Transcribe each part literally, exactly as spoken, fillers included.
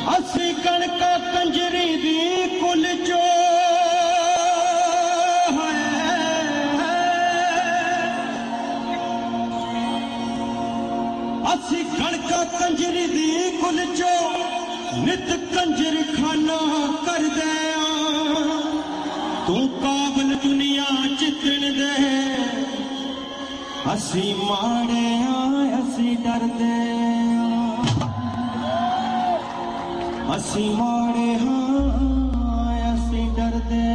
असी कणका कंजरी दी कुल चो असी कणका कंजरी दी कुल चो नित कंजर खाना कर दे तू काबल दुनिया जितन दे असी माड़े असी डर दे असी माड़े हाँ असी डर दे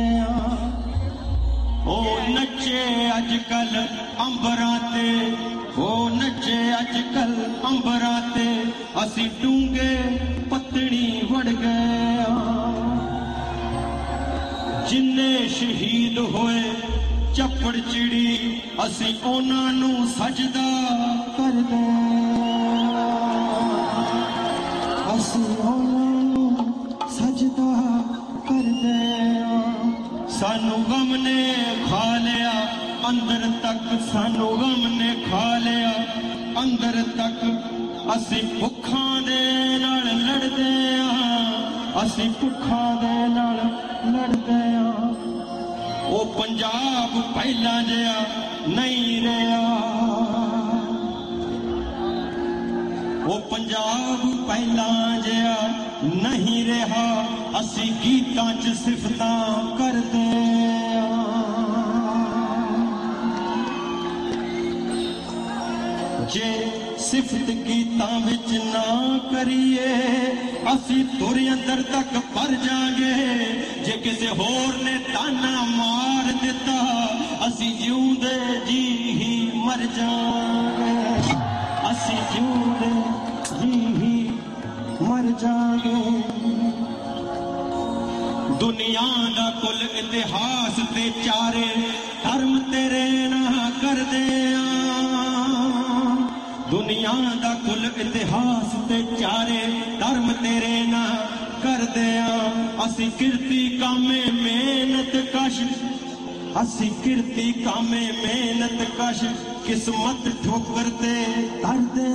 ओ नचे अजकल अंबरां ते ओ नचे अजकल अंबरां ते असी डूंगे पत्नी वड़ गए जिन्ने शहीद होए चपड़ चिड़ी असी उन्हां नूं सजदा कर दे असी उन्हां नूं सजदा कर दे सानू गम ने खा लिया अंदर तक सानू गम ने खा लिया अंदर तक असी भुखां दे नाल लड़दे हां असी भुखां दे नाल लड़दे हां ओ पंजाब पहला जिहा नहीं रहा ओ पंजाब पहला जिहा नहीं रहा असी गीतां च सिफतां करदे जे सिफत गीतां विच ना करिए असी तुर अंदर तक भर जांगे जे किसे होर ने ताना मार दिता असी जिउंदे जी ही मर जांगे असी जिउंदे जी ही मर जांगे दुनिया दा कुल इतिहास ते चारे धर्म तेरे ना कर दे दुनिया दा कुल इतिहास ते चारे धर्म तेरे ना कर दिया असी किरती कामे मेहनत कश असी किरती कामे मेहनत कश किस्मत ठोकर ते कर दे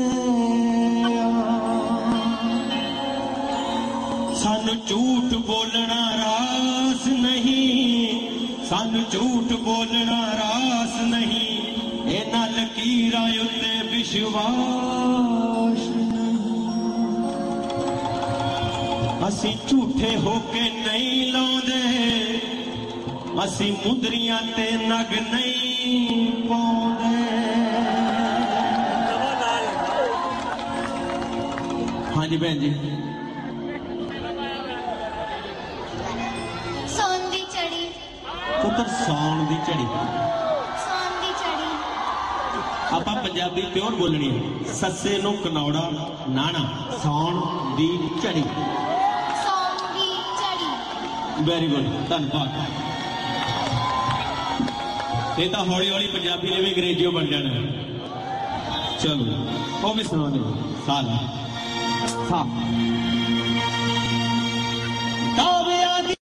सानू झूठ बोलना रास नहीं सानू झूठ बोलना रास नहीं इन्हां लकीरां उत्ते विश्वास असी झूठे होके नहीं लाउंदे असी मुंदरियां ते नग नहीं पाउंदे हाँ जी भैन जी सौन दी चढ़ी पुत्र सौन दी चढ़ी आप पंजाबी प्योर बोलनी है सस्से नू कनौड़ा नाना सौन दी झड़ी सौन दी झड़ी वेरी गुड धन्यवाद ये तो हौली हौली पंजाबी ने भी अंग्रेजी बन जाना चलो वो भी सुना साल सा